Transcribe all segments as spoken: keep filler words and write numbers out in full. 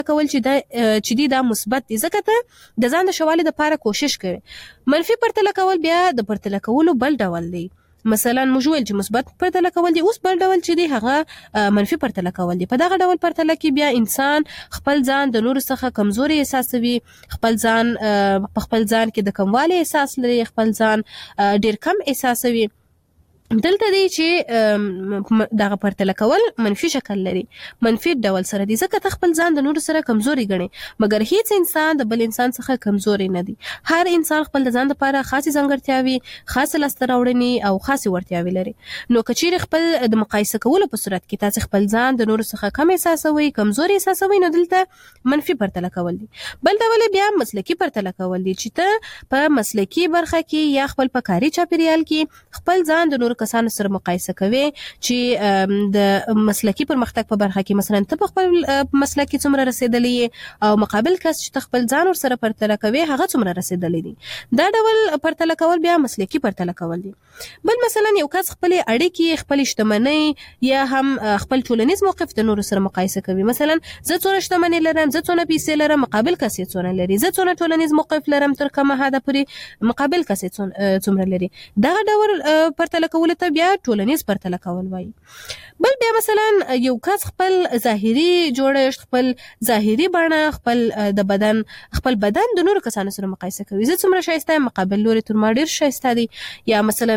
کول چې دا چې دی دا مثبت دي، ځکه ته د ځان د شوالي لپاره کوشش کوي. منفي پرتله کول بیا د پرتله کولو بل ډول دی. مثلا موږ ویل چې مثبت پرتله کول دي، اوس بل ډول چې دی هغه منفي پرتله کول دي. په دغه ډول پرتله کې بیا انسان خپل ځان د نورو څخه کمزوري احساسوي، خپل ځان په خپل ځان کې د کموالي احساس لري، خپل ځان ډیر کم احساسوي. دلته دی چې دغه پرتله کول منفي شکل لري، منفي ډول سره دي، ځکه ته خپل ځان د نورو سره کمزوري ګڼي، مګر هیڅ انسان د بل انسان څخه کمزوري نه دی. هر انسان خپل د ځان لپاره خاصه ځانګړتیاوي، خاصه لاسته راوړنې او خاصه وړتیاوي لري. نو که چیرې خپل د مقایسه کولو په صورت کې تاسو خپل ځان د نورو څخه کم احساسوي، کمزوري احساسوي، نو دلته منفي پرتله کول دي. بل ډول بیا مسلکي پرتله کول دي، چې ته په مسلکي برخه کې یا خپل په کاري چاپیریال کې خپل ځان د نورو کسانو سره مقایسه کوي، چې د مسلکي پرمختګ په برخه کې مثلا ته په خپل مسلک کې څومره رسیدلې او مقابل کس چې خپل ځان ور سره پرتله کوي هغه څومره رسیدلې دي. دا ډول پرتله کول بیا مسلکي پرتله کول دي. بل مثلا یو کس خپل اړیکې، خپل شتمنۍ یا هم خپل ټولنیز موقف د نورو سره مقایسه کوي. مثلا زه څونه شتمنۍ لرم، زه څونه پیسې لرم، مقابل کس یې څونه لري، زه څونه ټولنیز موقف لرم تر کومه حده پورې، مقابل کس یې څومره لري. دا ډول پرتله کول ته بیا ټولنیز پرتله کول وایي. بل بیا مثلا یو کس خپل ظاهري جوړښت، خپل ظاهري بڼه، خپل د بدن خپل بدن د نورو کسانو سره مقایسه کوي. زه څومره ښایسته یم، مقابل لوري تر ما ډیر ښایسته دی. یا مثلا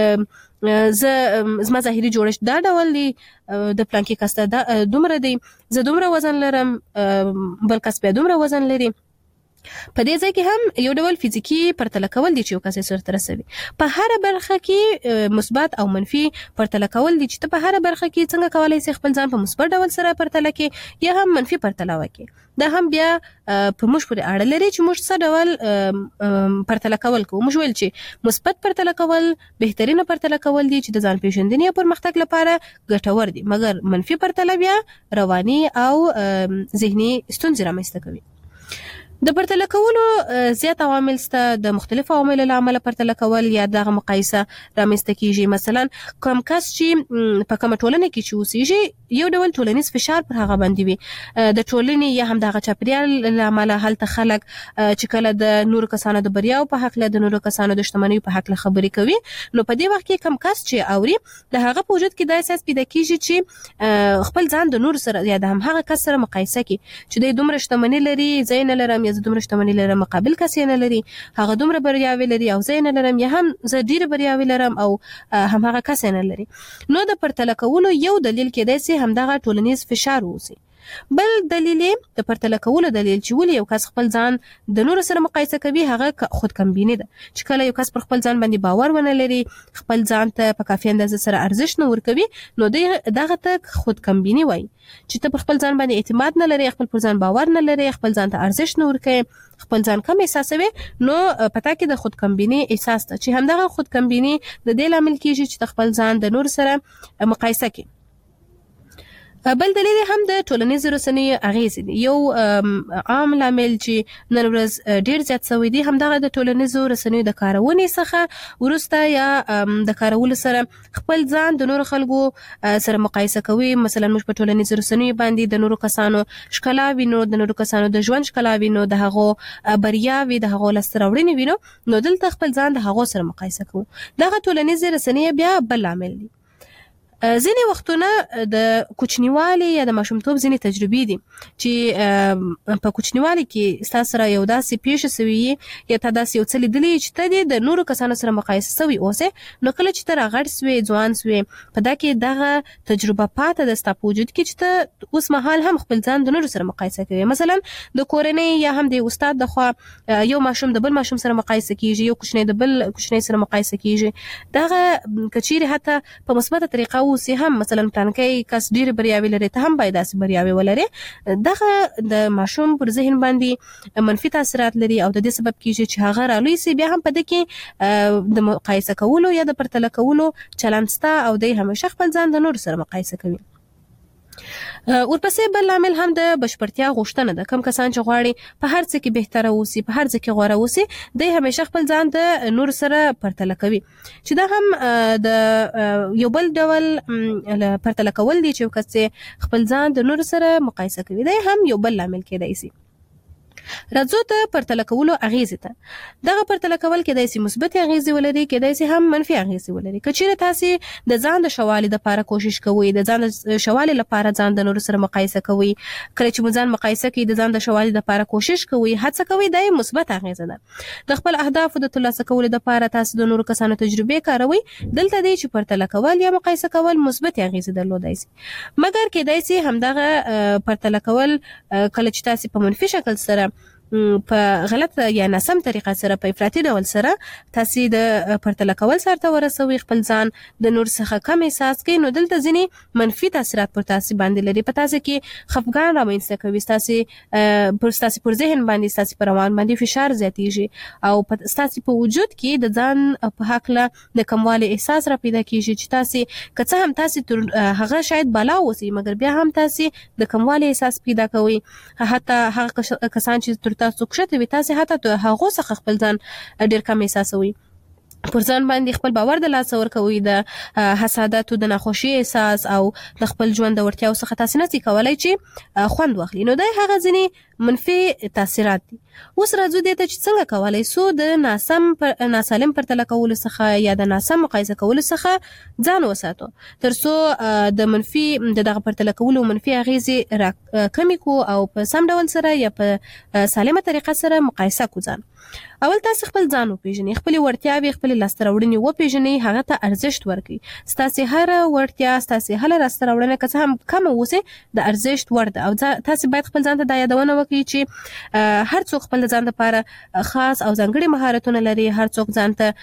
زه زما ظاهري جوړښت دا ډول دی، د پلانکي کس ته دومره دی، زه دومره وزن لرم، بل کس بیا دومره وزن لري. په دې ځای کې هم یو ډول فزیکی پرتله کول دي چې یو کس یې سرته رسوي. په هر برخه کې مثبت او منفي پرتله کول دي، چې ته په هر برخه کې څنګه کولای شې خپل ځان په مثبت ډول سره پرتله کې یا هم منفي پرتله وکړي. دا هم بیا په موږ پورې اړه لري چې موږ څه ډول پرتله کول کوو. موږ ویل چې مثبت پرتله کول بهترینه پرتله کول دي چې د ځان پیژندنې او پرمختګ لپاره ګټور دي، مګر منفي پرتله بیا رواني او ذهني ستونزې رامنځته کوي. د پرتله کولو زیات عوامل شته. د مختلفو عواملو له امله پرتله کول یا دغه مقایسه رامنځته کیږي. مثلا کوم کس چې په کومه ټولنه کې چې اوسېږي یو ډول ټولنیز فشار پر هغه باندې وي، د ټولنې یا هم دغه چاپیریال له امله هلته خلک چې کله د نورو کسانو د بریاو په هکله، د نورو کسانو د شتمنیو په هکله خبرې کوي، نو په دې وخت کې کوم کس چې اوري د هغه په وجود کې دا احساس پیدا کیږي چې خپل ځان د نورو سره یا د هم هغه کس سره مقایسه کوي چې دوی دومره شتمني لري، زه نه لرم، زه دومره شتمني لرم، مقابل کس یې نه لري، هغه دومره بریاوې لري او زه نه لرم، یا هم زه ډېرې بریاوې لرم او هم هغه کس یې نه لري. نو د پرتله کولو یو دلیل کېدای شي همدغه ټولنیز فشار اوسي. بل دلیل د پرتله کولو دلیل چې ولې یو کس خپل ځان د نورو سره مقایسه کوي هغه خود کمبیني ده. چې کله یو کس پر خپل ځان باندې باور ونه لري، خپل ځان ته په کافي اندازه سره ارزښت نه ورکوي، نو دغه ته خود کمبیني وایي. چې ته پر خپل ځان باندې اعتماد نه لري، خپل پر ځان باور نه لري، خپل ځان ته ارزښت نه ورکوي، خپل ځان کم احساسوي، نو پتا کې د خود کمبیني احساس ته چې همدغه خود کمبیني د دې لامل کیږي چې ته خپل ځان د نورو سره مقایسه کوي. بل دلیل هم د ټولنیزو رسنیو اغیز دي. یو عام لامل چې نن ورځ ډیر زیات شوی دی همدغه د ټولنیزو رسنیو د کارونې څخه وروسته یا د کارولو سره خپل ځان د نورو خلکو سره مقایسه کوي. مثلا موږ په ټولنیزو رسنیو باندې د نورو کسانو ښکلا وینو، د نورو کسانو د ژوند ښکلا وینو، د هغو بریاوې، د هغو لاسته راوړنې وینو، نو دلته خپل ځان د هغو سره مقایسه کوو. دغه ټولنیزې رسنۍ بیا بل لامل دي. ځینې وختونه د کوچنیوالي یا د ماشومتوب ځینې تجربې دي چې په کوچنیوالي کې ستاسو سره یو داسې پیښه سوي یا تا داسې یو څه لیدلي چې ته دې د نورو کسانو سره مقایسه سوي اوسې، نو کله چې ته راغټ سوې، ځوان سوې، په دا کې دغه تجربه پاته ده ستا په وجود کې چې ته اوس مهال هم خپل ځان د نورو سره مقایسه کوي. مثلا د کورنۍ یا هم د استاد د خوا یو ماشوم د بل ماشوم سره مقایسه کیږي، یو کوچنی د بل کوچنی سره مقایسه کیږي. دغه کچيري حتی په مثبته طریقه اوسې هم مثلا پلانکی کس ډیر بریاوي لري، ته هم باید داسې بریاوي ولري. دغه د ماشوم پر ذهن باندې منفي تاثیرات لري او د دې سبب کیږي چې هغه رالوی سي بیا هم په دې کې د مقایسه کولو یا د پرتله کولو چلند ستا او د همیشه خپل ځان د نور سره مقایسه کوي. ورپسې بل لامل هم د بشپړتیا غوښتنه ده. کم کسان چې غواړي په هر څه کې بهتره اوسي، په هر څه کې غوره اوسي، دوی همیشه خپل ځان د نور سره پرتله کوي، چې دا هم د یو بل ډول پرتله کول دي چې کس خپل ځان د نور سره مقایسه کوي. دا هم یو بل لامل کېدای شي. راځو ته پرتله کولو اغیزې ته. دغه پرتله کول کېدای شي مثبت اغیزې ولري، کېدای شي هم منفي اغیزې ولري. که چیرې تاسې د ځان د ښه والي لپاره کوشش کوئ، د ځان د ښه والي لپاره ځان د نورو سره مقایسه کوئ، کله چې مو ځان مقایسه کوئ د ځان د ښه والي لپاره کوشش کوئ، هڅه کوئ، دا یې مثبت اغیزه ده. د خپل اهدافو د ترلاسه کولو لپاره تاسو د نورو کسانو تجربې کاروئ. دلته دی چې پرتله کول یا مقایسه کول مثبت اغیزې درلودای شي، مګر کېدای شي همدغه پرتله کول کله چې تاسې په منفي شکل سره په غلط یا ناسم طریقه سره په افراطي ډول سره تاسې د پرتله کول سره ورسوي، خپل ځان د نور څخه کم احساس کوي، نو دلته ځینې منفي تاثیرات پر تاسې باندې لري. په تاسې کې خفګان رامنځته کوي، ستاسې پر ستاسې پر ذهن باندې، ستاسې پر روان باندې فشار زیاتیږي او ستاسې په وجود کې د ځان په هکله د کموالي احساس را پیدا کیږي، چې تاسې که څه هم تاسې تر هغه شاید بالا اوسئ، مګر بیا هم تاسې د کموالي احساس پیدا کوئ. حتی هغه کسان چې تر تاسو کښته وي، تاسې حتی د هغو څخه خپل ځان ډېر کم احساسوي، پر ځان باندې خپل باور د لاسه ورکوي، د حسادت او د ناخوشي احساس او د خپل ژوند د وړتیاو څخه تاسې نشئ کولی چې خوند واخلي. نو دا هغه ځینې منفي تاثیرات دي. اوس راځو دې ته چې څنګه کولی سو د ناسم پر ناسالم پرتله کولو څخه یا د ناسم مقایسه کولو څخه ځان وساتو، تر څو د منفي د دغه پرتله کولو منفي اغیزې را کمې کړو او په سم ډول سره یا په سالمه طریقه سره مقایسه کړو ځان. اول تاسې خپل ځان وپېژنئ، خپلې وړتیاوې، خپلې لاسته راوړنې وپېژنئ، هغه ته ارزښت ورکړئ. ستاسې هره وړتیا، ستاسې هره لاسته راوړنه که څه هم کمه اوسي، د ارزښت وړ ده. او تاسې باید خپل ځان ته دا یادونه وکړئ چې هر څوک خپل ځان لپاره خاص او ځانګړي مهارتونه لري، هر څوک ځان ته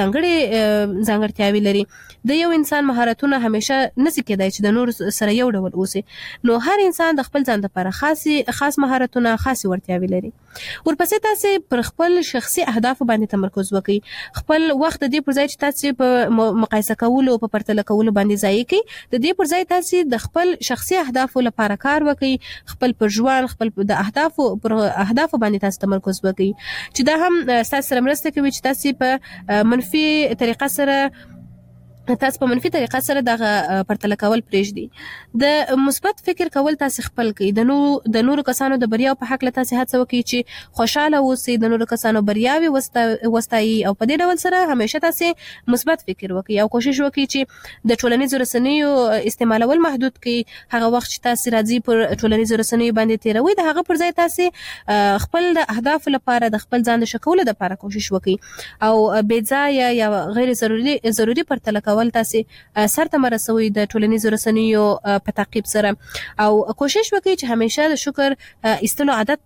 ځانګړي ځانګړتیاوې لري. د یو انسان مهارتونه همیشه نشي کېدای چې د نور سره یو ډول اوسي، نو هر انسان د خپل ځان لپاره خاص خاص مهارتونه، خاص وړتیاوې لري. ورپسې تاسې پر خپل شخصي اهدافو باندې تمرکز وکړئ. خپل وخت د دې پر ځای چې تاسې په مقایسه کولو او په پرتله کولو باندې ضایع کړئ، د دې پر ځای تاسې د خپل شخصي اهدافو لپاره کار وکړئ. خپل پر ژوند، خپل د اهدافو پر اهدافو باندې تاسې تمرکز وکړئ، چې دا هم ستاسو سره مرسته کوي چې تاسې په منفي طریقه سره تاسو په منفي طریقه سره دغه پرتله کول پرېږدي. د مثبت فکر کول تاسې خپل کړئ. د نورو د نورو کسانو د بریاو په هکله تاسې هڅه وکړئ چې خوشحاله اوسئ، د نورو کسانو بریاوې وستایئ، او په دې ډول سره همیشه تاسې مثبت فکر وکړئ او کوشش وکړئ چې د ټولنیزو رسنیو استعمالول محدود کړئ. هغه وخت چې تاسې راځي پر ټولنیزو رسنیو باندې تېروئ، د هغه پر ځای تاسې خپل د اهدافو لپاره د خپل ځان د ښه کولو لپاره کوشش وکړئ او بې ځایه یا غیر ضروري ضروري پرتله کول تاسې سرته مرسوي د ټولنیزو رسنیو په تعقیب سره، او کوشش وکړئ چې همیشه د شکر ایستلو عادت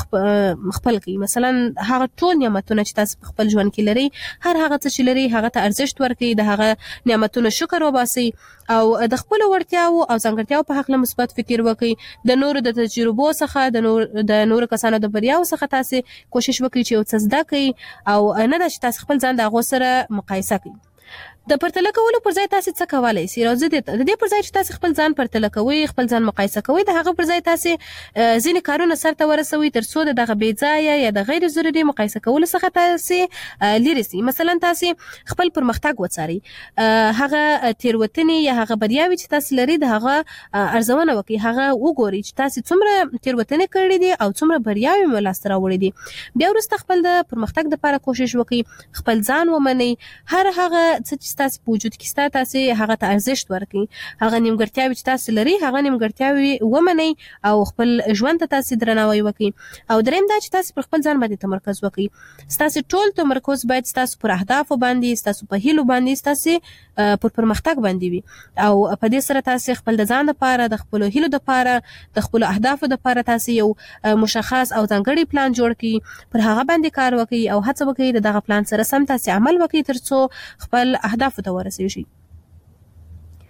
خپل کړئ. مثلا هغه ټول نعمتونه چې تاسو په خپل ژوند کې لري، هر هغه څه چې لري هغه ته ارزښت ورکړئ، د هغه نعمتونو شکر وباسئ او د خپلو وړتیاو او ځانګړتیاو په هکله مثبت فکر وکړئ. د نورو د تجربو څخه، د نور د نورو کسانو د بریاو څخه تاسې کوشش وکړئ چې یو څه زده کړئ، او نه ده چې تاسې خپل ځان د هغو سره مقایسه کړئ. د پرتله کولو پر ځای تاسې څه کولی شئ؟ راځو دې ته، د دې پر ځای چې تاسې خپل ځان پرتله کوئ، خپل ځان مقایسه کوئ، د هغه پر ځای تاسې ځینې کارونه سرته ورسوئ تر څو د دغه بې ځایه یا د غیر ضروري مقایسه کولو څخه تاسې لرې سئ. مثلا تاسې خپل پرمختګ وڅارئ، هغه تېروتنې یا هغه بریاوې چې تاسې لري د هغه ارزونه وکړئ، هغه وګورئ چې تاسې څومره تېروتنې کړې دي او څومره بریاوې مو لاسته راوړې دي. بیا وروسته خپل د پرمختګ دپاره کوشش وکړئ، خپل ځان ومنئ، هر هغه څه چې تاسې په وجود کې ستا، تاسې هغه ته ارزښت ورکړئ، هغه نیمګړتیاوې چې تاسې لري هغه نیمګړتیاوې ومنئ او خپل ژوند ته تاسې درناوی وکړئ. او دریم دا چې تاسې پر خپل ځان باندې تمرکز وکړئ. ستاسې ټول تمرکز باید ستاسو پر اهدافو باندې، ستاسو په هیلو باندې، ستاسې پر پرمختګ باندې وي، او په دې سره تاسې خپل د ځان لپاره، د خپلو هیلو لپاره، د خپلو اهدافو لپاره تاسې یو مشخص او ځانګړی پلان جوړ کړئ، پر هغه باندې کار وکړئ او هڅه وکړئ د دغه پلان سره سم تاسې عمل وکړئ تر څو خپل اهدافو ته ورسیږي.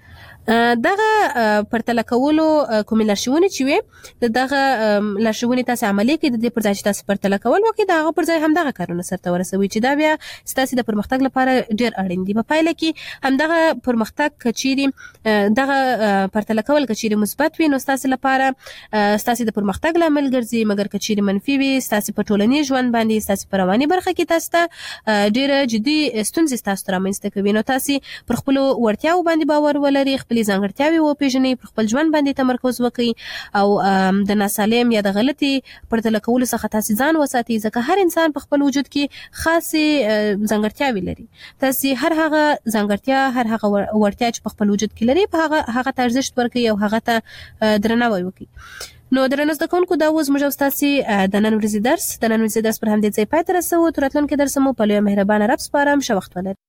دغه پرتله کولو کومې لارښوونې چې وي د دغه لارښوونې تاسې عملي کړئ د دې پر ځای چې تاسې پرتله کول وکړئ د هغه پر ځای همدغه کارونه سرته ورسوئ چې دا بیا ستاسې د پرمختګ لپاره ډېر اړین دي. په پایله کې همدغه پرمختګ که چیرې دغه پرتله کول که چیرې مثبت وي نو ستاسې لپاره ستاسې د پرمختګ لامل ګرځي، مګر که چیرې منفي وي ستاسې په ټولنیز ژوند باندې ستاسې په رواني برخه کې تاسو ته ډېره جدي ستونزې ستاسو ته رامنځته کوي. نو تاسې پر خپلو وړتیاوو باندې باور ولرئ، خپلې ځانګړتیاوې وپېژنئ، پر خپل ژوند باندې تمرکز وکړئ او د ناسالم یا د غلطې پرتله کولو څخه تاسې ځان وساتئ، ځکه هر انسان په خپل وجود کې خاصې ځانګړتیاوې لري. تاسې هر هغه ځانګړتیا هر هغه وړتیا چې په خپل وجود کې لري په هغه هغه ته ارزښت ورکړئ او هغه ته درناوی وکړئ. نو درنو زده کوونکو دا اوس موږ او ستاسې د نن ورځې درس د نن ورځې درس پر همدې ځای پای ته رسوو. تر راتلونکي درسه مو په لویه مهربانه رب سپارم. ښه وخت ولرئ.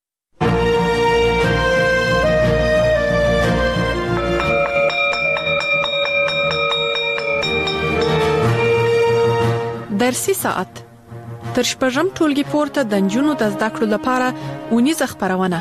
درسي ساعت تر شپږم ټولګي پورته د نجونو د زده کړو لپاره اونیزه خپرونه.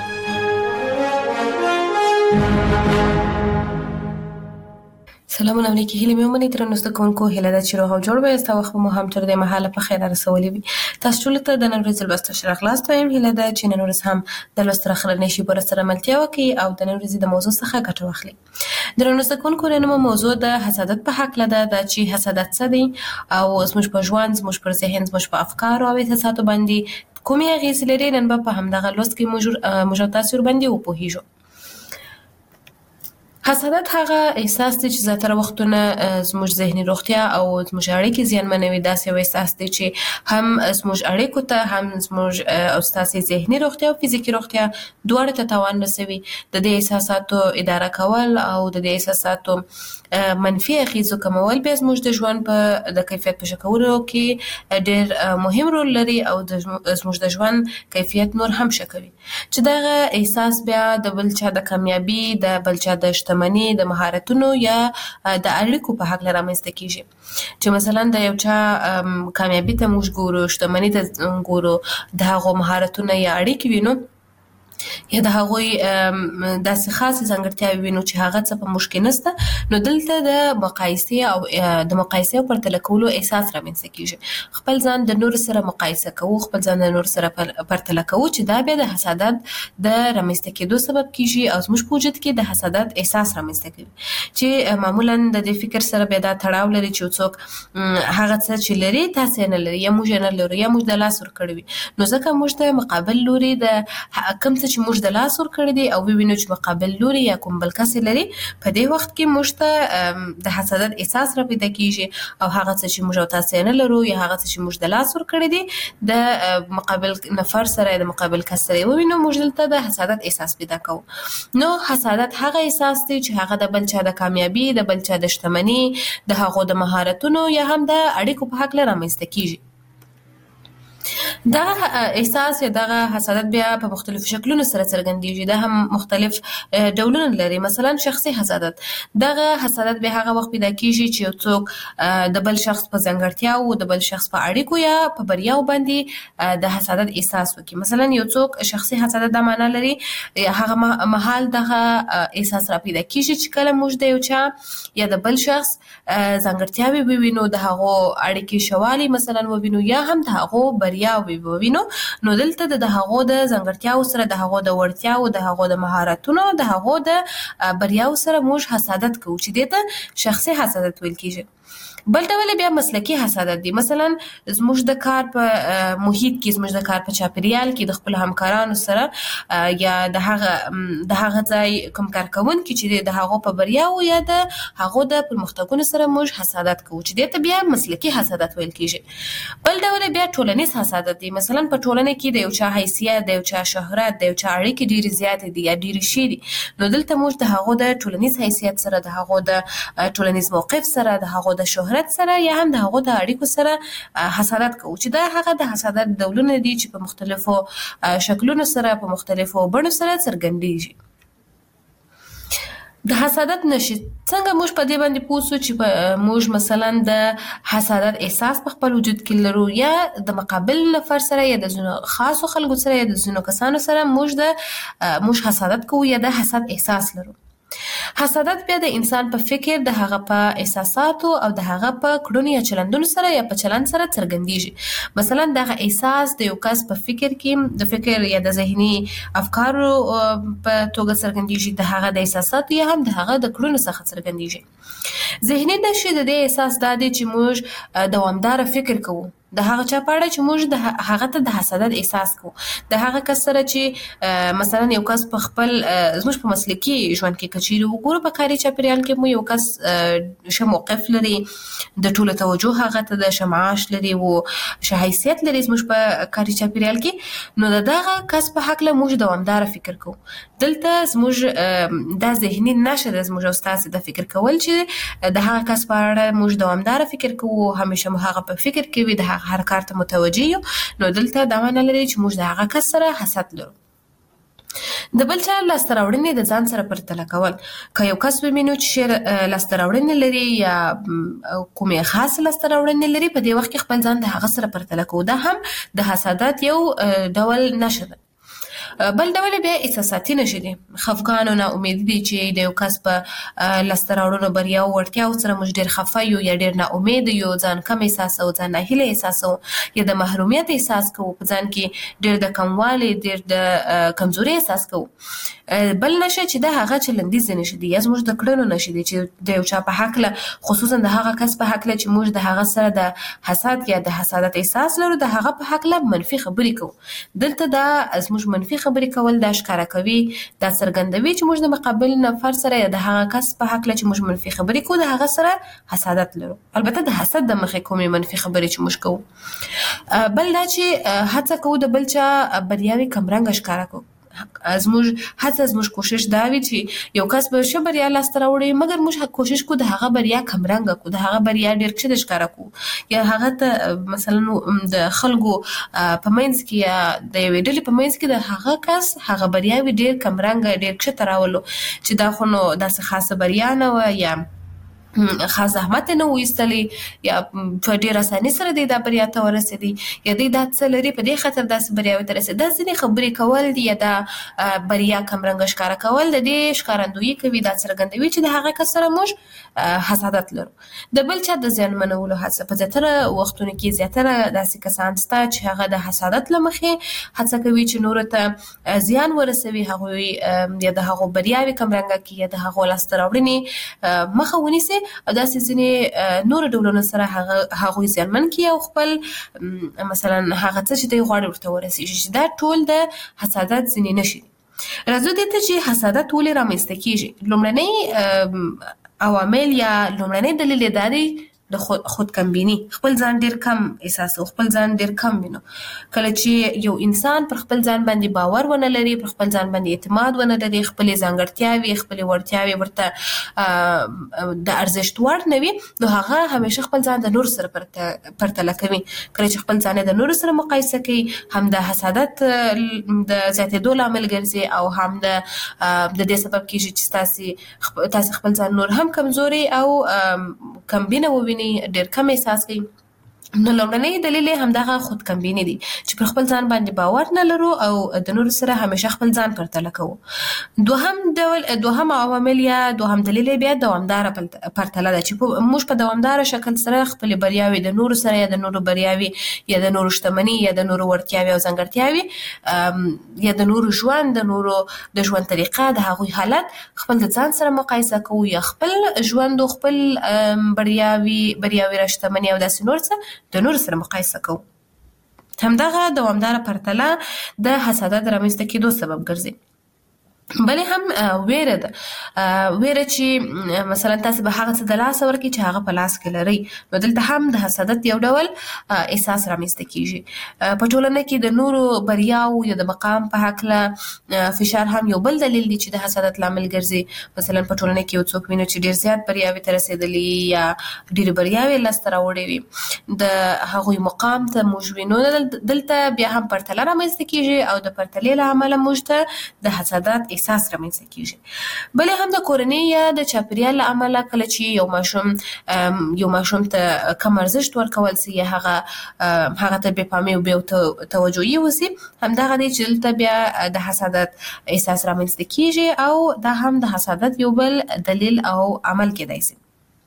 سلامونه علیکم. هیله مې ومنئ درنو زده کوونکو، هیله ده چې روغ او جوړ به یاست او وخت مو هم تر دې مهاله په خیر رسولی وي. تاسو ټولو ته د نن ورځې لوست ښه راغلاست وایم. هیله ده چې نن ورځ هم د لوست راخلنې شي بر سره ملتیا وکړي او د نن ورځې د موضوع څخه ګټه واخلي. درنو زده کوونکو، نن موضوع د حسادت په حق لده دا چې حسادت څه دی او زموږ په ژوند، زموږ پر ذهن، زموږ په افکار او احساساتو باندې کومې اغیزې لري. نن به په همدغه لوست کې موږ تاسو باندې وپوهیږو. حسادت هغه احساس دی چې زیاتره وختونه زموږ ذهني روغتیا او زموږ اړیکې زیانمنوي. داسې یو احساس دی چې هم زموږ اړیکو ته، هم زموږ او ستاسې ذهني روغتیا او فزیکي روغتیا دواړو ته تاوان رسوي. د دې احساساتو اداره کول او د دې احساساتو منفي اغیزو کمول بیا زموږ د ژوند په د کیفیت په ښه کولو کې ډېر مهم رول لري او د زموږ د ژوند کیفیت نور هم ښه کوي. چې دغه احساس بیا د بل چا د کامیابي، د بل چا د شتمني، د مهارتونو یا د اړیکو په حق رامنځته کیږي. چې مثلا د یو چا کامیابي ته موږ ګورو، شتمني ته ګورو، د هغو مهارتونه یا اړیکې وینو یا د هغوی داسې خاصې ځانګړتیاوې وینو چې هغه څه په موږ کې نشته، نو دلته د مقایسې او د مقایسې او پرتله کولو احساس رامنځته کیږي. خپل ځان د نورو سره مقایسه کوو، خپل ځان د نورو سره پرتله کوو، چې دا بیا د حسادت د رامنځته کېدو سبب کیږي او زموږ په وجود کې د حسادت احساس رامنځته کوي. چې معمولا د دې فکر سره بیا دا تړاو لري چې څوک هغه څه چې لري تاسې نه لري، یا موږ نه لرو، یا موږ د لاس ورکړی وي. نو ځکه موږ ته مقابل لوري د کوم څه چې موږ د لاس ورکړی دی او وینو چې مقابل لوري یا کوم بل کس لري، په دې وخت کې موږ ته د حسادت احساس را پیدا کیږي او هغه څه چې موږ او تاسو نه لرو یا هغه څه چې موږ د لاس ورکړی دی د مقابل نفر سره، د مقابل کس سره وینو، موږ دلته د حسادت احساس پیدا کوو. نو حسادت هغه احساس دی چې هغه د بل چا د کامیابی، د بل چا د شتمنی، د هغو د مهارتونو یا هم د اړیکو په حق رامنځته کیږي. دغه احساس یا دغه حسادت بیا په مختلفو شکلونو سره څرګندېږي. دا هم مختلف ډولونه لري. مثلا شخصي حسادت، دغه حسادت به هغه وخت پیدا کیږي چې یو څوک د بل شخص په ځانګړتیاو، د بل شخص په اړیکو یا په بریاو باندې د حسادت احساس وکړي. مثلا یو څوک شخصي حسادت دا معنا لري هغه مهال دغه احساس را پیدا کیږي چې کله موږ د یو چا یا د بل شخص ځانګړتیاوې ووینو، د هغو اړیکې شوالي مثلا ووینو یا هم د هغو بریاو ووینو، نو دلته د هغو د ځانګړتیاو سره، د هغو د وړتیاو، د هغو د مهارتونو، د هغو د بریاو سره موږ حسادت کوو چې دې ته شخصي حسادت ویل کیږي. بل ډول بیا مسلکی حسادت دی. مثلا زموږ د کار په محیط کې، زموږ د کار په چاپیریال کې د خپل همکارانو سره یا د هغه د هغه ځای کوم کارکوونکي چې د هغو په بریاو یا د هغو د پرمختګونو سره موږ حسادت کوو چې دې ته بیا مسلکی حسادت ویل کیږي. بل ډول بیا ټولنیز حسادت دی. مثلا په ټولنه کې د یو چا حیثیت، د یو چا شهرت، د یو چا اړیکې ډېرې زیاتې دي یا ډېرې شي دي، نو دلته موږ د هغو د ټولنیز حیثیت سره، د هغو د ټولنیز موقف سره، د هغو د شهرت سره یا هم د هغو د اړیکو سره حسادت کوو چې دا هغه د حسادت ډولونه دي چې په مختلفو شکلونو سره، په مختلفو بڼو سره څرګندېږي. د حسادت نشي څنګه موږ په دې باندې پوه سو چې موږ مثلا د حسادت احساس په خپل وجود کې لرو یا د مقابل نفر سره یا د ځینو خاصو خلکو سره یا د ځینو کسانو سره موږ د موږ حسادت کوو یا د حسد احساس لرو. حسادت بیا د انسان په فکر، د هغه په احساساتو او د هغه په کړنو یا چلندونو سره یا په چلند سره څرګندېږي. مثلا دغه احساس د یو کس په فکر کې د فکر یا د ذهني افکارو په توګه څرګندېږي، د هغه د احساساتو یا هم د هغه د کړنو څخه څرګندېږي. ذهني نښې د دې احساس دا دی چې موږ دوامداره فکر کوو د هغه چا په اړه چې موږ د هغه ته د حسادت احساس کوو، د هغه کس سره چې مثلا یو کس په خپل زموږ په مسلکي ژوند کې کچېرې وګورو، په کاري چاپېریال کې مو یو کس ښه موقف لري، د ټولو توجه هغه ته د ښه معاش لري او ښه حیثیت لري زموږ په کاري چاپېریال کې، نو د دغه کس په هکله موږ دوامداره فکر کوو. دلته زموږ دا ذهني نښه ده زموږ او ستاسې د فکر کول چې د هغه کس په اړه موږ دوامداره فکر کوو، همیشه مو هغه په فکر کې وي، د هر کار ته متوجه یو. نو دلته دا معنی لري چې موږ د هغه کس سره حسد لرو. د بل چا لاسته راوړنې د ځان سره پرتله کول. که یو کس ووینو چې لاسته راوړنې لري یا کومې خاص لاسته راوړنې لري، په دې وخت کې خپل ځان د هغه سره پرتله کوو. دا هم د حسادت یو ډول نښه ده. بل ډول بیا احساساتي نښې دي. خفګان او ناامیدي دي چې د یو کس په لاسته راوړنو، بریاو، وړتیاو سره موږ ډېر خفه یو یا ډېر ناامید یو، ځان کم احساسوو، ځان ناهیلی احساسوو یا د محرومیت احساس کوو، په ځان کې ډېر د کموالي، ډېر د کمزوري احساس کوو. بل نښه چې د هغه چلندیزې نښې دي یا زموږ د کړنو نښې دي چې د یو چا په هکله، خصوصا د هغه کس په هکله چې موږ د هغه سره د حسد یا د حسادت احساس لرو، د هغه په هکله منفي خبرې کوو. دلته دا زموږ منفي خبرې کول دا ښکاره کوي، دا څرګندوي چې موږ د مقابل نفر سره یا د هغه کس په هکله چې موږ منفي خبرې کوو، د هغه سره حسادت لرو. البته د حسد د مخې کومې منفي خبرې چې موږ کوو. بل دا چې هڅه کوو د بل چا بریاوې کمرنګه ښکاره کوو. زموږ هڅه، زموږ کوشش دا وي چې یو کس به ښه بریا لاسته راوړي، مګر موږ کوشش کوو د هغه بریا کمرنګه کوو، د هغه بریا ډېر کښته ښکاره کوو، یا هغه ته مثلا د خلکو په منځ کې یا د یوې ډلې په منځ کې د هغه کس هغه بریاوې ډېر کمرنګه، ډېر کښته راولو چې دا خو نو داسې خاصه بریا نه وه یا خاص زحمت نه و ایستلی یا په ډېر اساني سره دی دا بریا ته ورسېدی یا دی دا څه لري په دې خاطر داسې بریاوې ته رسېدی. دا ځینې خبرې کول دي یا دا بریا کمرنګه ښکاره کول د دې ښکارندویي کوي، دا څرګندوي چې د هغه کس سره موږ حسادت لرو. د بل چا د زیانمنولو هڅه. په زیاتره وختونو کې زیاتره داسې کسان شته چې هغه د حسادت له مخې هڅه کوي چې نورو ته زیان ورسوي، هغوی یا د هغو بریاوې کمرنګه کړي یا د هغو لاسته راوړنې مخه ونیسي او داسې ځینې نورو ډولونو سره هغوی زیانمن کړي او خپل مثلا هغه څه چې دوی غواړي ورته ورسېږي، چې دا ټول د حسادت ځینې نښې دي. راځو دې ته چې حسادت ولې رامنځته کېږي. لومړنی عوامل یا لومړنی دلیل یې دا دی د خود خودکمبیني. خپل ځان ډېر کم احساسوو، خپل ځان ډېر کم وینو. کله چې یو انسان پر خپل ځان باندې باور ونه لري، پر خپل ځان باندې اعتماد ونه لري، خپلې ځانګړتیاوې، خپلې وړتیاوې ورته د ارزښت وړ نه وي، نو هغه همیشه خپل ځان د نورو سره پرتله کوي. کله چې خپل ځان د نورو سره مقایسه کوي، هم د حسادت د زیاتېدو لامل ګرځي او هم د د دې سبب کېږي چې تاسې تاسې خپل ځان نور هم کمزوري او کمبینه ووینئ، ډېر کم احساس کوي. نو لومړنی دلیل یې همدغه خودکمبیني دي چې پر خپل ځان باندې باور نه لرو او د نورو سره همیشه خپل ځان پرتله کوو. دوهم ډول دوهم عوامل یا دوهم دلیل یې بیا دوامداره پرتله ده چې موږ په دوامداره شکل سره خپلې بریاوې د نورو سره یا د نورو بریاوې یا د نورو شتمني یا د نورو وړتیاوې او ځانګړتیاوې یا د نورو ژوند، د نورو د ژوند طریقه، د هغوی حالت خپل د ځان سره مقایسه کوو یا خپل ژوند او خپل بریاوې بریاوې را شتمني او داسې نور څه د نور سره مقایسه کوو. همدغه دوامداره پرتله د حسادت رامنځته کېدو سبب ګرځي. بلې هم ویره ده. ویره چې مثلا تاسې به هغه څه د لاسه ورکړي چې هغه په لاس کې لرئ، نو دلته هم د حسادت یو ډول احساس رامنځته کېږي. په ټولنه کې د نورو بریاو یا د مقام په هکله فشار هم یو بل دلیل دی چې د حسادت لامل ګرځي. مثلا په ټولنه کې یو څوک وینو چې ډېر زیات بریاوې ته رسېدلي یا ډېرې بریاوې لاسته راوړې وي، د هغوی مقام ته موږ وینو، دلته بیا هم پرتله رامنځته کېږي او د پرتلې له امله موږ ته د حسادت احساس رامنځته کیږي. بلې هم د کورنۍ یا د چاپیریال له امله کله چې یو ماشوم یو ماشوم ته کم ارزښت ورکول سي یا هغه هغه ته بې پامي او بې توجهي وسي، همدغه دی چې دلته بیا د حسادت احساس رامنځته کیږي او دا هم د حسادت یو بل دلیل او عمل کېدای سي.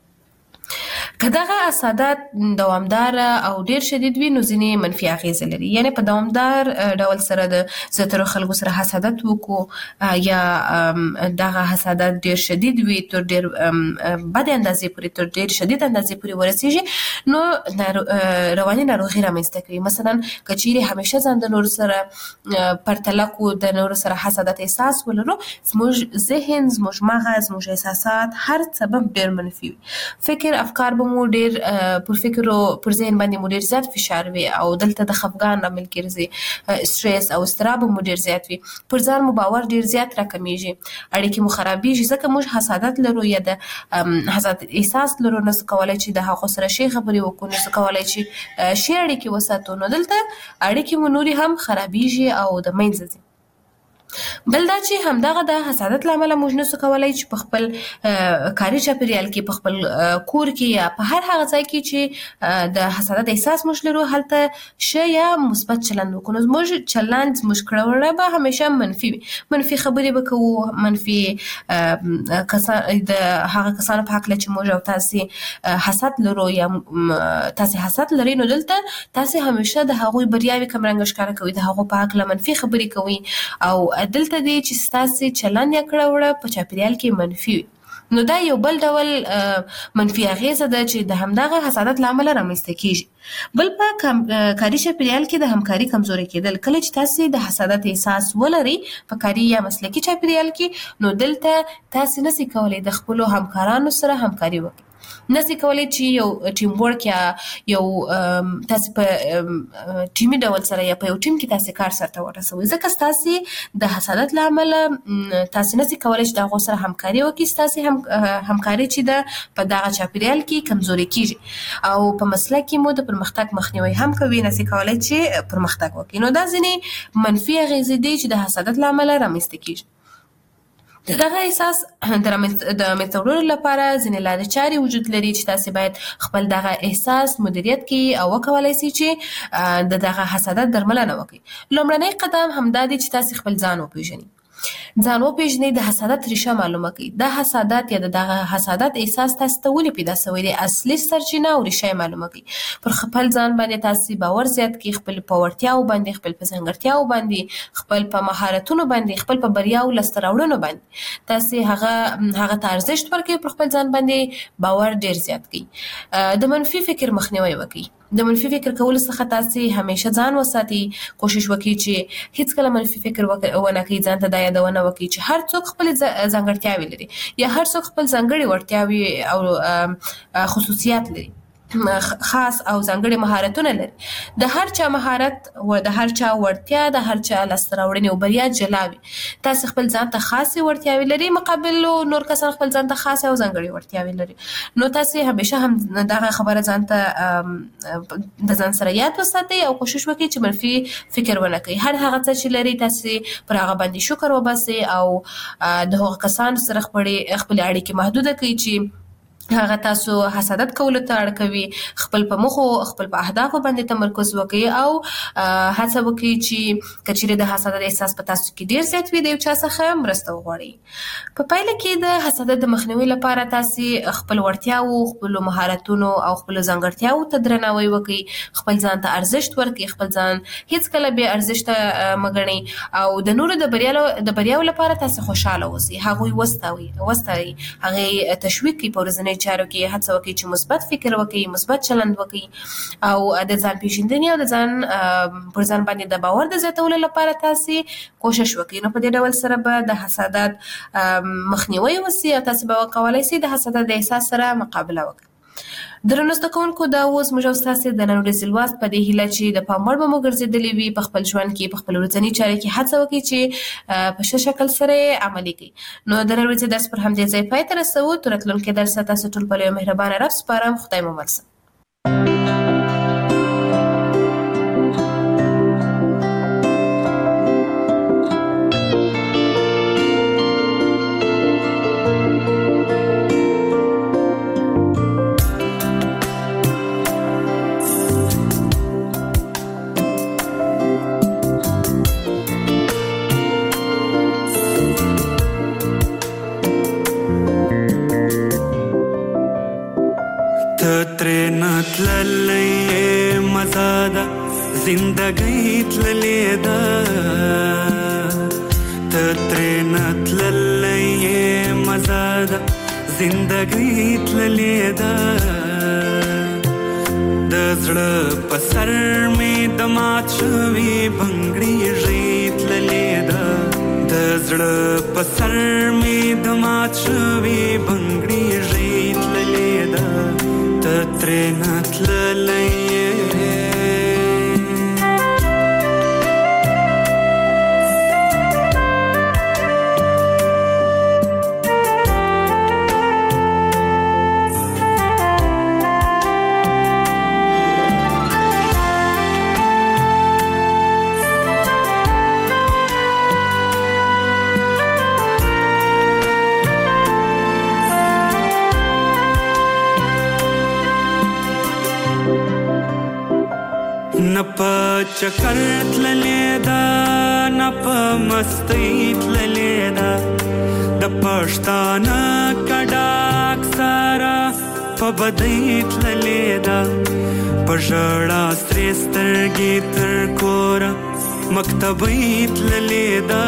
که دغه حسادت دوامدار او ډیر شدید وي نو ځینې منفي اغیزې لري. یعنی په دوامدار ډول سره د زیاترو خلکو سره حسادت وکړو یا دغه حسادت ډیر شدید وي تر ډیر بد اندازې پورې تر ډیر شدید اندازې پورې ورسیږي نو رواني ناروغي رامنځته کوي. مثلا که چیرې همیشه ځان د نورو سره پرتله کو د نورو سره حسادت احساس ولرو، زموږ ذهن زموږ مغز زموږ احساسات هر سبب ډیر منفي وي. فکر افکار به مو ډیر پر فکر او پر ذهن باندې مو ډیر زیات فشار وي او دلته د خفګان لامل ګرځي، سټریس او اضطراب مو ډیر زیات وي، پر ځان مو باور ډیر زیات راکمیږي، اړیکې مو خرابېږي ځکه موږ حسادت لرو یا د حسادت احساس لرو، نو څه کولی چې د هغو سره ښې خبرې وکړو، نو څه کولی چې ښې اړیکې وساتو، نو دلته اړیکې مو نورې هم خرابېږي او د منځه ځي. بل دا چې همدغه د حسادت له امله موږ نشو کولی چې په خپل کاري چاپیریال کې، په خپل کور کې یا په هر هغه ځای کې چې د حسادت احساس موږ لرو هلته ښه یا مثبت چلند وکړو. نو زموږ چلند زموږ کړه به همیشه منفي وي، منفي خبرې به کوو، منفي کسان د هغه کسانو په هکله چې موږ او تاسې حسد لرو یا تاسې حسد لرئ، نو دلته تاسې همیشه د هغوی بریاوې کمرنګه ښکاره کوئ، د هغو په هکله منفي خبرې کوئ او دلته دی چې ستاسې چلند یا کړه وړه په چاپیریال کې منفي وي. نو دا یو بل ډول منفي اغیزه ده چې د همدغه حسادت له امله رامنځته کیږي. بل په کاري چاپیریال کې د همکاري کمزوري کېدل. کله چې تاسې د حسادت احساس ولرئ په کاري یا مسلکي چاپیریال کې، نو دلته تاسې نشئ کولی د خپلو همکارانو سره همکاري وکړئ، نشئ کولی چې یو ټیم ورک یا یو تاسې په ټیمي ډول سره یا په یو ټیم کې تاسې کار سرته ورسوئ، ځکه ستاسې د حسادت له امله تاسې نشئ کولی چې د هغو سره همکاري وکړئ، ستاسې هم همکاري چې ده په دغه چاپیریال کې کمزوري کیږي او په مسلک کې مو د پرمختګ مخنیوی هم کوي، نشئ کولی چې پرمختګ وکړئ. نو دا ځینې منفي اغیزې دي چې د حسادت له امله رامنځته کیږي. دغه احساس د منځته وړلو لپاره ځینې لارې چارې وجود لري چې تاسې باید خپل دغه احساس مدیریت کړئ او وکولی سئ چې د دغه حسادت درملنه وکړئ. لومړنی قدم همدا دی چې تاسې خپل ځان وپېژنئ. ځان وپېژنئ، د حسادت ریشه معلومه کړئ. دا حسادت یا د دغه حسادت احساس تاسې ته ولې پیدا شوی دی، اصلي سرچینه او ریشه یې معلومه کړئ. پر خپل ځان باندې تاسې باور زیات کړئ، خپل په وړتیاو باندې، خپل په ځانګړتیاو باندې، خپل په مهارتونو باندې، خپل په بریاو لاسته راوړنو باندې تاسې هغه هغه ته ارزښت ورکړئ، پر خپل ځان باندې باور ډیر زیات کړئ. د منفي فکر مخنیوی وکړئ. د منفي فکر کولو څخه تاسې همیشه ځان وساتئ، کوشش وکړئ چې هیڅکله منفي فکر ونه کړئ، ځان ته دا یادونه وکړئ چې هر څوک خپلې ځانګړتیاوې لري یا هر څوک خپل ځانګړې وړتیاوې او خصوصیات لري، خاص او ځانګړي مهارتونه لري. د هر چا مهارت او د هر چا وړتیا د هر چا لاسته راوړنې او بریا جلا وي. تاسې خپل ځان ته خاصې وړتیاوې لري، مقابل نور کسان خپل ځان ته خاصې او ځانګړې وړتیاوې لري. نو تاسې همیشه هم دغه خبره ځان ته د ځان سره یاد وساتئ او کوشش وکړئ چې منفي فکر ونه کړئ. هر هغه څه چې لري تاسې پر هغه باندې شکر وباسئ او د هغو کسانو سره خپلې خپلې اړیکې محدوده کړئ چې هغه تاسو حسادت کولو ته اړ کوي. خپل په مخو خپل په اهدافو باندې تمرکز وکړئ او هڅه وکړئ چې که چیرې د حسادت احساس په تاسو کې ډیر زیات وي د یو چا څخه مرسته وغواړئ. په پایله کې د حسادت د مخنیوي لپاره تاسې خپل وړتیاو، خپلو مهارتونو او خپلو ځانګړتیاو ته درناوی وکړئ، خپل ځان ته ارزښت ورکړئ، خپل ځان هیڅکله بې ارزښته مه ګڼئ او د نورو د بریاو لپاره تاسې خوشحاله اوسئ، هغوی وستایئ، هغې تشویق کړئ، په ورځنیو چارو کې هڅه وکړئ چې مثبت فکر وکړئ، مثبت چلند وکړئ او د ځان پیژندنې او د ځان پر ځان باندې د باور د زیاتولو لپاره تاسې کوشش وکړئ. نو په دې ډول سره به د حسادت مخنیوی وسي او تاسې به وکولی سئ د حسادت د احساس سره مقابله وکړئ. درنو زده کوونکو، دا اوس موږ او ستاسې د نن ورځې لوست په دې هیله چې د پام وړ به مو ګرځېدلې وي. په خپل ژوند کې، په خپل ورځني چارو کې هڅه وکړئ چې په ښه شکل سره یې عملي کړئ. نو د نن ورځې درس پر همدې ځای پای ته رسوو. تر راتلونکي درسه تاسو ټول په لویه مهربانه رب سپارم. خدای مو مل شه. تللی مزه ده زندګۍ تللی ده ته ترېنه تللی مزه ده زندګۍ تللی ده د زړه په سر مې د مات شوي بنګړي ژۍ تللی ده د زړه په سر مې د مات شوي بنګړي ژۍ تللی ده ته ترېنه تللی چکر تللی دا نه په مستی تللی دا د پښتانه کډاک سره په بدۍ تللی دا په ژړا سرې سترګې تر کوره مکتبۍ تللی دا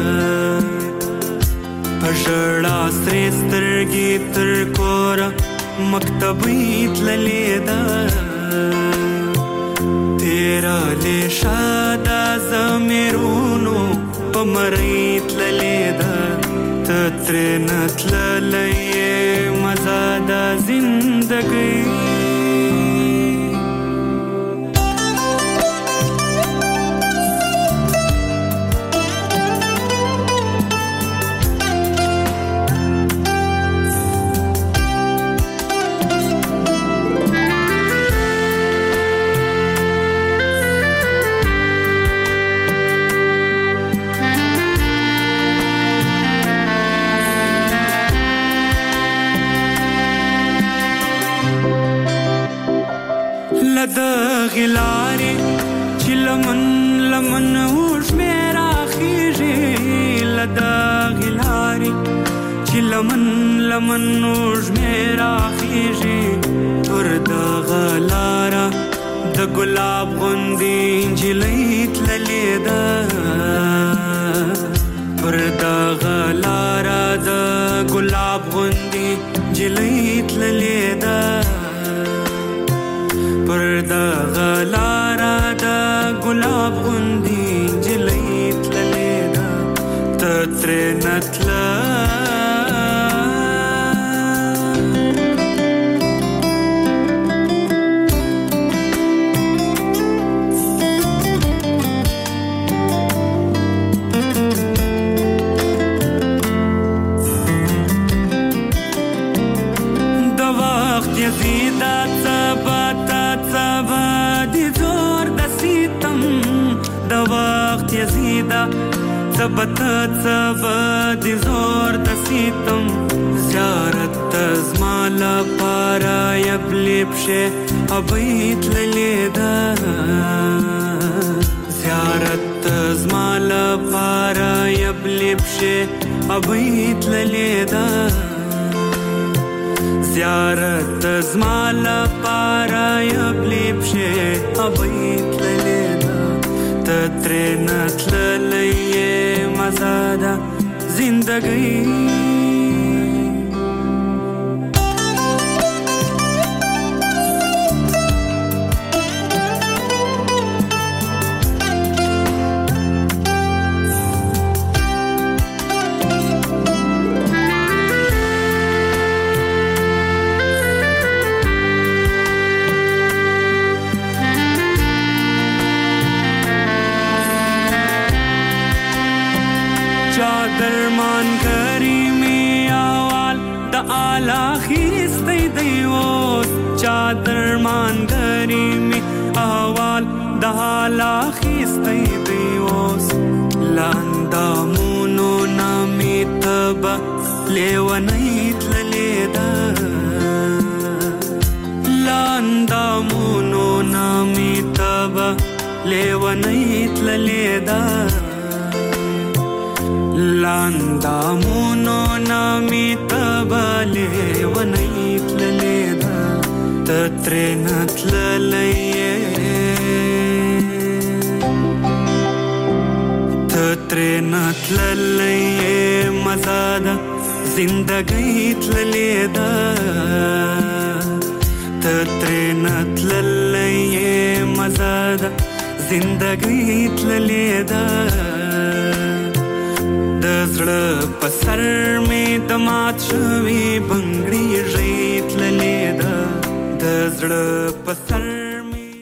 په ژړا سرې سترګې تر کوره مکتبۍ تللی دا تیرا لیشا دا زمیرونو پا مری تللی دا تترین تللی مزا دا زندگی غلاري چې لمن لمن اوش میرا خیږي لدا غلاري چې لمن لمن اوش میرا خیږي پر دا غلارا د ګلاب غوندي انجلۍ تللې ده پر دا غلارا د ګلاب غوندي انجلۍ تللې ده پر دا غلارا دا ګلاب غوندي انجلۍ تللې ده ته ترېنه تله د وخت یزیدا یزیدا ثبت ثبت زور د سیتم زیارت زمال پارا یبلب شه ابیت لیدا زیارت زمال پارا یبلب شه ابیت لیدا زیارت زمال پارا یبلب شه ابیت لیدا تترېنه تللی مزه ده زندګۍ درمان کری می آوال دا آلا خیستی دیوز چا درمان کری می آوال دا آلا خیستی دیوز لاندامونو نامی تبا لیونیت للیدا لاندامونو نامی تبا لیونیت للیدا لاندامونو نامی تبالی ونیت للیدا تترې نتللې تترې نتللې مزه ده زندګۍ تللې ده تترې نتللې مزه ده زندګۍ تللې ده د زړه په سر مې د مات شوي بنګړي ژۍ تللې ده د زړه په